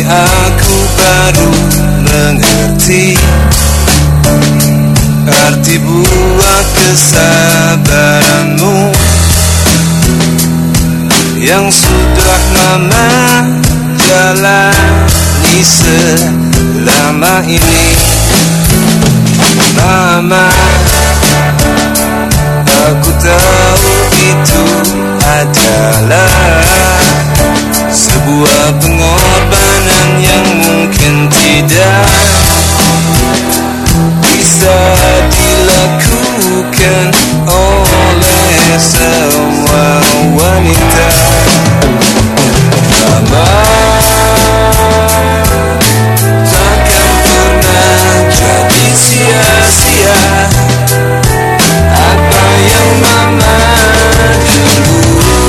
aku baru mengerti arti buah kesabaranmu yang sudah mama jalani selama ini. Mama, aku tahu itu adalah sebuah pengorbanan yang mungkin tidak bisa dilakukan oleh semua wanita. Mama, takkan pernah jadi sia-sia apa yang mama dulu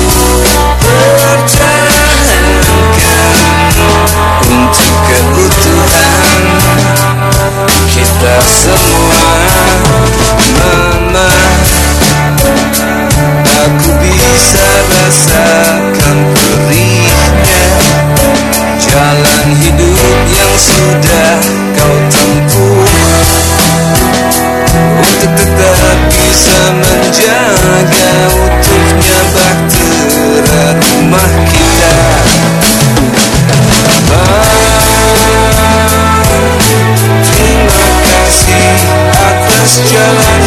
pertahankan untuk keutuhan kita semua. Mama, aku bisa rasakan perihnya jalan hidup yang sudah kau tempuh untuk tetap bisa menjaga utuhnya bahtera rumah kita. Terima kasih atas jalan